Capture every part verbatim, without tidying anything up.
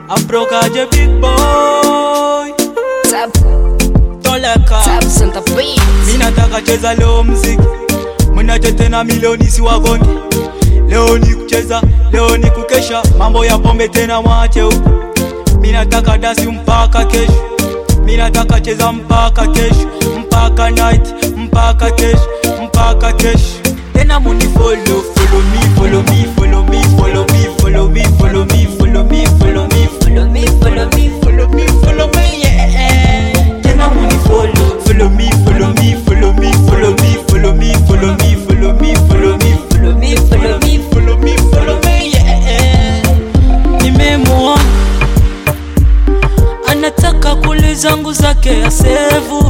Afrokaje big boy Tap, Toleka tap Santa Beat. Mina taka cheza leo mziki Mwenache tena milioni si wagongi. Leo ni kucheza, leo ni kukesha. Mambo ya pombe tena mwache huko. Mina taka dasi mpaka kesho. Mina taka cheza mpaka kesho. Mpaka night, mpaka kesho. Mpaka kesho. Tena muni follow, follow me, follow me, follow me, follow me, follow me, follow me, follow me, follow me, follow me, follow me, follow me, follow me, yeah. Tena muni follow, follow me, follow me, follow me, follow me, follow me, follow me, follow me, follow me, follow me, follow me, follow me, follow me, yeah. Nimemuona anataka kule zangu zake asevu.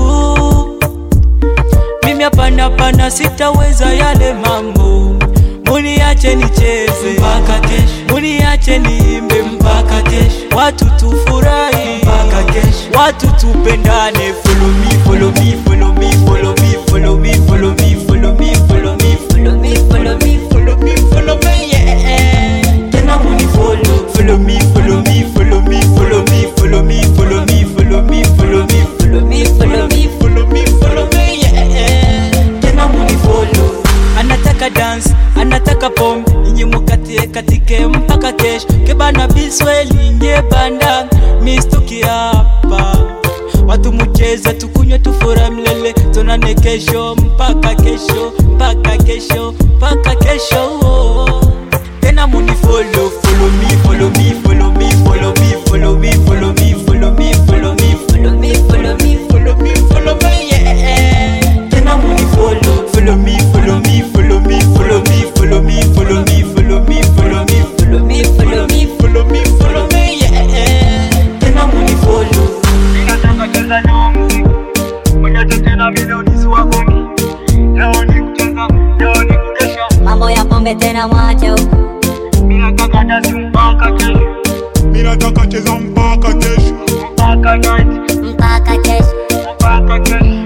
Mimi hapana pana sitaweza yale mambo. Muniache nicheze mpaka kesho. Muniache niimbe mpaka kesho. Watu tufurahi mpaka kesho. Watu tupendane. Follow me, follow me, follow me, follow me, follow me, follow me, follow me, follow me, follow me, follow me, follow me, follow me, yeah. Tena muni follow, follow me, follow me, follow me, follow me, follow me, follow me, follow me, follow me, follow me, follow me, follow me, follow me, yeah. Tena muni follow. Anataka dance, anataka pombe. Inye mukatie katike mpaka kesho. Kebana bisweli nye banda. Mistuki hapa. Watu mucheza tukunywe tufura mlele. Tonane kesho mpaka kesho. Mpaka kesho, mpaka kesho, oh. Tena muni follow, follow me, follow me, follow me, follow me, follow me, follow me, follow me, follow me, follow me, follow me, follow me, follow me, yeah. Tena muni follow, follow me, follow me, follow me, follow me, follow me, follow me, follow me, follow me, follow me, follow me, follow me, follow me, yeah. Tena muni follow. Ninataka cheza leo mziki. Mwenache tena milioni si wagongi. Leo ni kucheza, leo ni kukesha. Mambo ya pombe tena mwache huko. Mina taka dasi mpaka kesho. Mina taka cheza mpaka kesho. Mpaka night, Mpaka kesho. mpaka kesho.